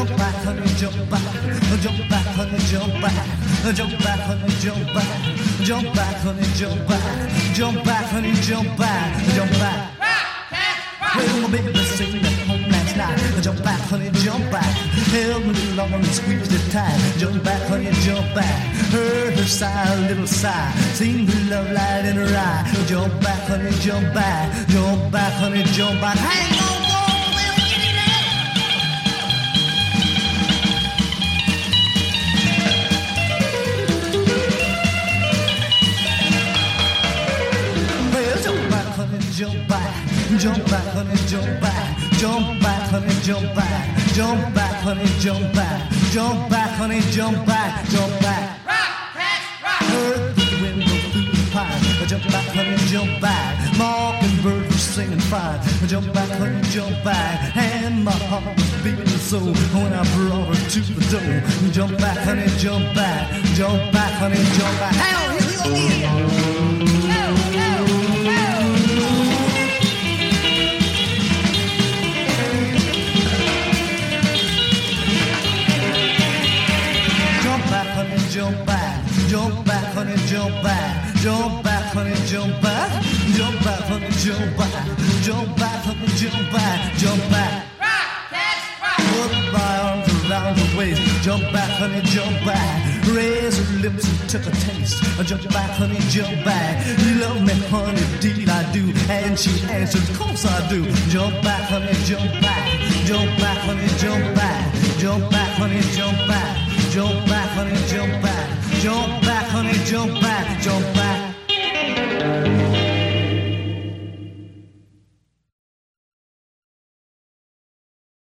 jump back, honey, jump back, jump back, honey, jump back, jump back, honey, jump back, jump back, honey, jump back, jump back, honey, jump back, jump back. Well, my baby sing at home last night. Jump back, honey, jump back. Held me long and squeezed it tight. Jump back, honey, jump back. Heard her sigh, a little sigh. Seen the love light in her eye. Jump back, honey, jump back. Jump back, honey, jump back. Hang on, jump back, jump back, honey, jump back, jump back, honey, jump back, jump back, honey, jump back, jump back, honey, jump back, jump back. Rock, catch, rock. Heard the wind go through the pine. Jump back, honey, jump back. Mockingbird was singing fine. Jump back, honey, jump back. And my heart was beating so when I brought her to the door. Jump back, honey, jump back, jump back, honey, jump back. Hang on, here we go again. Jump back, jump back, honey, jump back, jump back, honey, jump back, jump back, honey, jump back, jump back, honey, jump back, jump back. Rock, catch, rock. Put my arms around her waist, jump back, honey, jump back. Raise her lips and took a taste. Jump back, honey, jump back. You love me, honey, indeed I do. And she answered, of course I do. Jump back, honey, jump back, jump back, honey, jump back, jump back, honey, jump back. Jump back, honey, jump back. Jump back, honey, jump back. Jump back.